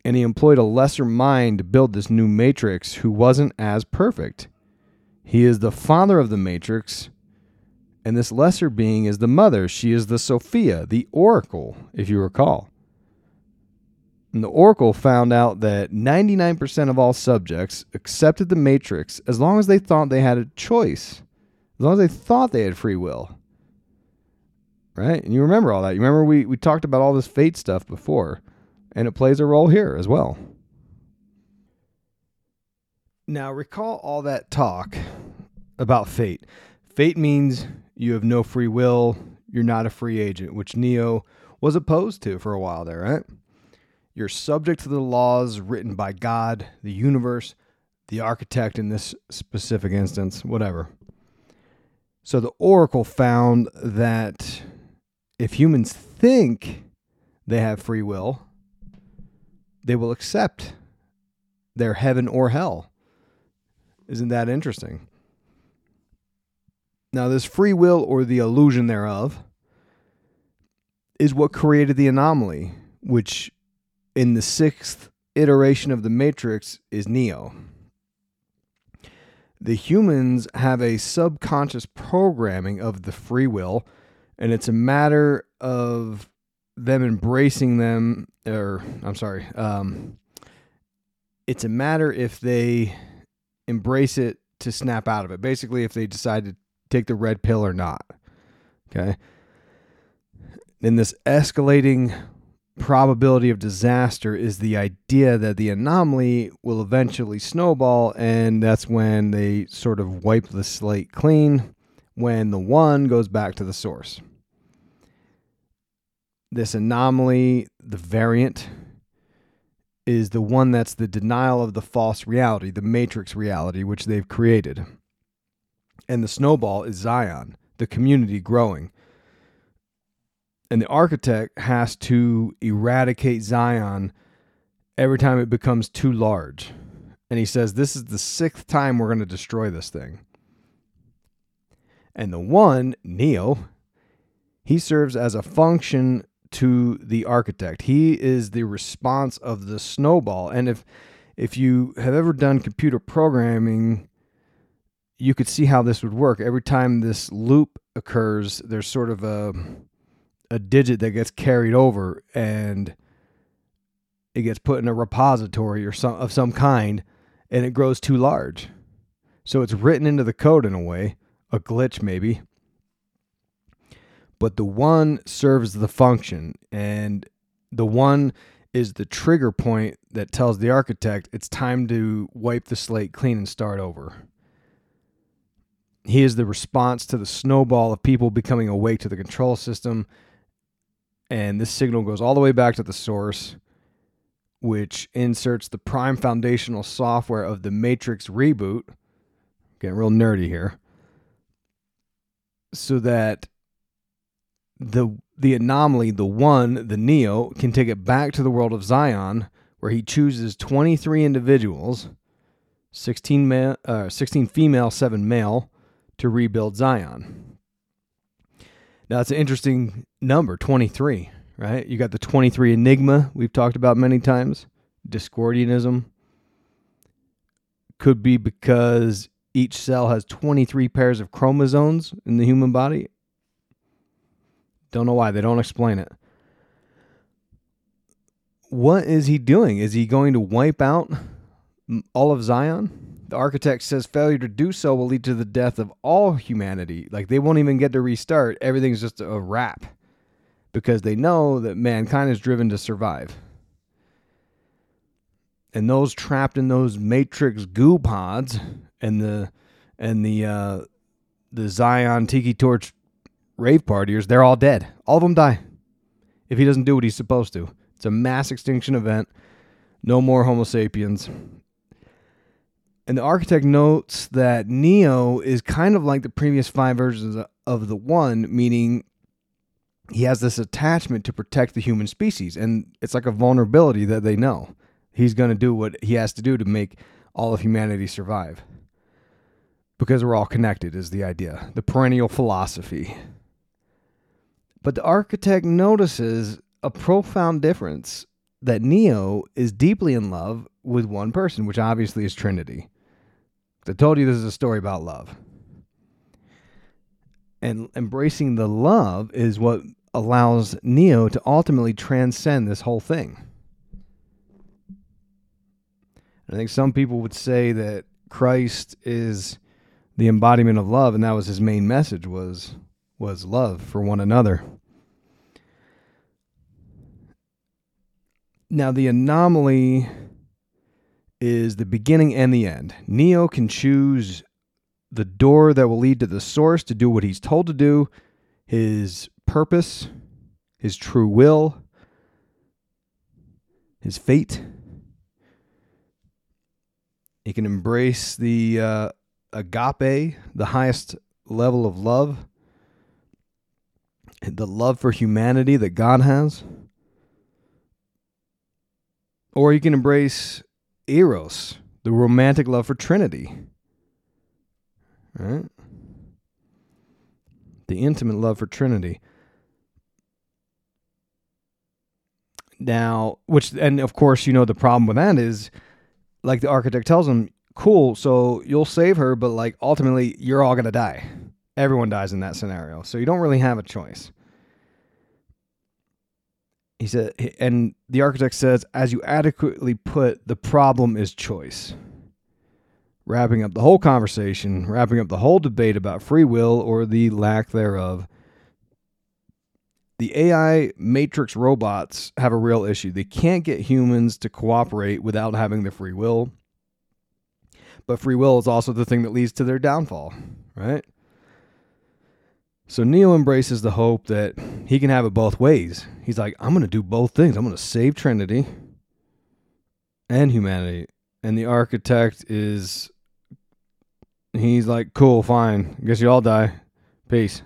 And he employed a lesser mind to build this new Matrix who wasn't as perfect. He is the father of the Matrix, and this lesser being is the mother. She is the Sophia, the Oracle, if you recall. And the Oracle found out that ninety-nine percent of all subjects accepted the Matrix as long as they thought they had a choice, as long as they thought they had free will. Right? And you remember all that. You remember we, we talked about all this fate stuff before, and it plays a role here as well. Now, recall all that talk about fate. Fate means you have no free will, you're not a free agent, which Neo was opposed to for a while there, right? You're subject to the laws written by God, the universe, the architect in this specific instance, whatever. So the Oracle found that if humans think they have free will, they will accept their heaven or hell. Isn't that interesting? Now, this free will, or the illusion thereof, is what created the anomaly, which in the sixth iteration of the Matrix is Neo. The humans have a subconscious programming of the free will, and it's a matter of them embracing them, or I'm sorry, um, it's a matter if they embrace it to snap out of it. Basically, if they decide to take the red pill or not. Okay. Then this escalating probability of disaster is the idea that the anomaly will eventually snowball, and that's when they sort of wipe the slate clean, when the one goes back to the source. This anomaly, the variant, is the one that's the denial of the false reality, the Matrix reality, which they've created. And the snowball is Zion, the community growing. And the architect has to eradicate Zion every time it becomes too large. And he says, this is the sixth time we're going to destroy this thing. And the one, Neo, he serves as a function to the architect. He is the response of the snowball. And if if you have ever done computer programming, you could see how this would work. Every time this loop occurs, there's sort of a a digit that gets carried over, and it gets put in a repository or some of some kind, and it grows too large. So it's written into the code in a way, a glitch maybe. But the one serves the function, and the one is the trigger point that tells the architect it's time to wipe the slate clean and start over. He is the response to the snowball of people becoming awake to the control system, and this signal goes all the way back to the source, which inserts the prime foundational software of the Matrix reboot. Getting real nerdy here. So that the the anomaly, the one, the Neo, can take it back to the world of Zion, where he chooses twenty-three individuals, sixteen, ma- uh, sixteen female, seven male, to rebuild Zion. Now, that's an interesting number, twenty-three, right? You got the twenty-three Enigma we've talked about many times. Discordianism. Could be because each cell has twenty-three pairs of chromosomes in the human body. Don't know why. They don't explain it. What is he doing? Is he going to wipe out all of Zion? The architect says failure to do so will lead to the death of all humanity. Like, they won't even get to restart. Everything's just a wrap. Because they know that mankind is driven to survive. And those trapped in those Matrix goo pods and the and the uh, the Zion Tiki Torch rave partiers, they're all dead. All of them die. If he doesn't do what he's supposed to. It's a mass extinction event. No more Homo sapiens. And the architect notes that Neo is kind of like the previous five versions of the One, meaning he has this attachment to protect the human species. And it's like a vulnerability that they know. He's going to do what he has to do to make all of humanity survive. Because we're all connected is the idea. The perennial philosophy. But the architect notices a profound difference that Neo is deeply in love with one person, which obviously is Trinity. I told you this is a story about love. And embracing the love is what allows Neo to ultimately transcend this whole thing. I think some people would say that Christ is the embodiment of love, and that was his main message, was, was love for one another. Now, the anomaly is the beginning and the end. Neo can choose the door that will lead to the source to do what he's told to do, his purpose, his true will, his fate. He can embrace the uh, agape, the highest level of love, the love for humanity that God has. Or he can embrace Eros, the romantic love for Trinity. Right? The intimate love for Trinity. Now, which, and of course, you know, the problem with that is, like the architect tells him, cool, so you'll save her, but like ultimately you're all going to die. Everyone dies in that scenario. So you don't really have a choice. He said, and the architect says, as you adequately put, the problem is choice. Wrapping up the whole conversation, wrapping up the whole debate about free will or the lack thereof. The A I Matrix robots have a real issue. They can't get humans to cooperate without having the free will. But free will is also the thing that leads to their downfall, right? So Neo embraces the hope that he can have it both ways. He's like, I'm going to do both things. I'm going to save Trinity and humanity. And the architect is, he's like, cool, fine. I guess you all die. Peace.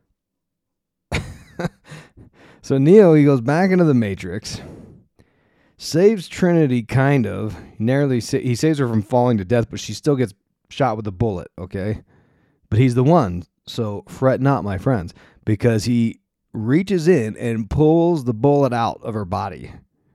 So Neo, he goes back into the Matrix, saves Trinity, kind of. He narrowly sa- he saves her from falling to death, but she still gets shot with a bullet, okay? But he's the one, so fret not, my friends, because he reaches in and pulls the bullet out of her body.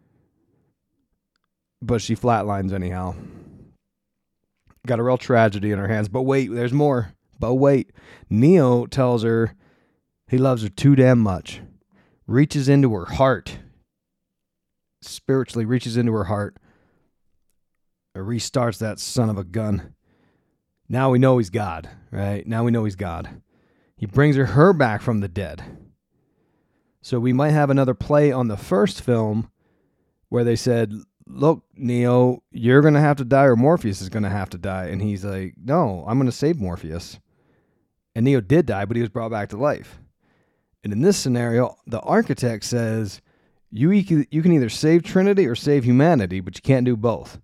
But she flatlines anyhow. Got a real tragedy in her hands. But wait, there's more. But wait. Neo tells her he loves her too damn much. Reaches into her heart. Spiritually reaches into her heart. Restarts that son of a gun. Now we know he's God, right? Now we know he's God. He brings her, her back from the dead. So we might have another play on the first film where they said, look, Neo, you're going to have to die or Morpheus is going to have to die. And he's like, no, I'm going to save Morpheus. And Neo did die, but he was brought back to life. And in this scenario, the architect says, you, e- you can either save Trinity or save humanity, but you can't do both.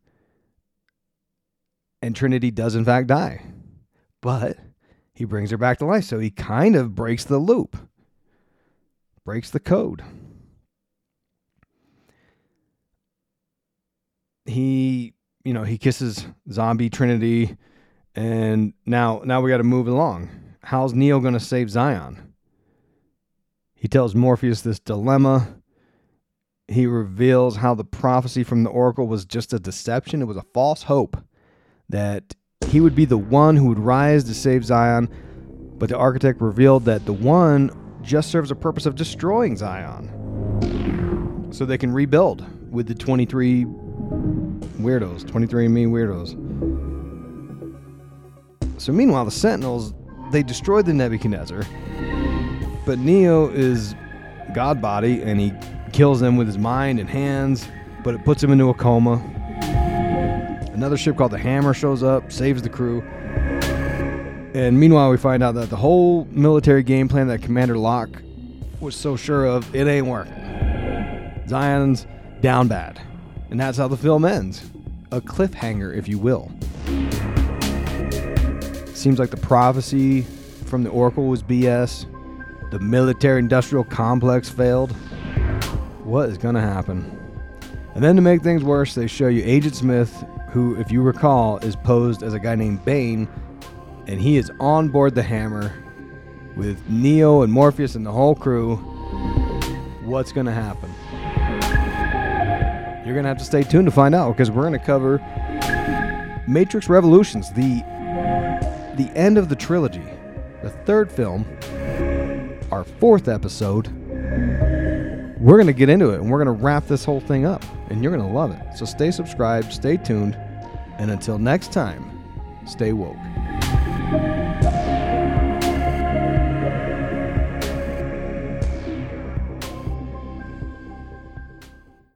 And Trinity does, in fact, die. But he brings her back to life, so he kind of breaks the loop. Breaks the code. He, you know, he kisses zombie Trinity, and now, now we got to move along. How's Neo going to save Zion? He tells Morpheus this dilemma. He reveals how the prophecy from the Oracle was just a deception. It was a false hope that he would be the one who would rise to save Zion. But the architect revealed that the one just serves a purpose of destroying Zion, so they can rebuild with the twenty-three weirdos, twenty-three and me weirdos. So meanwhile, the Sentinels, they destroyed the Nebuchadnezzar, but Neo is God body, and he kills them with his mind and hands, but it puts him into a coma. Another ship called the Hammer shows up, saves the crew. And meanwhile, we find out that the whole military game plan that Commander Locke was so sure of, it ain't working. Zion's down bad. And that's how the film ends. A cliffhanger, if you will. Seems like the prophecy from the Oracle was B S. The military-industrial complex failed. What is going to happen? And then to make things worse, they show you Agent Smith, who, if you recall, is posed as a guy named Bane, and he is on board the Hammer with Neo and Morpheus and the whole crew. What's going to happen? You're going to have to stay tuned to find out, because we're going to cover Matrix Revolutions, the the end of the trilogy, the third film, our fourth episode. We're going to get into it, and we're going to wrap this whole thing up, and you're going to love it. So stay subscribed, stay tuned, and until next time, stay woke.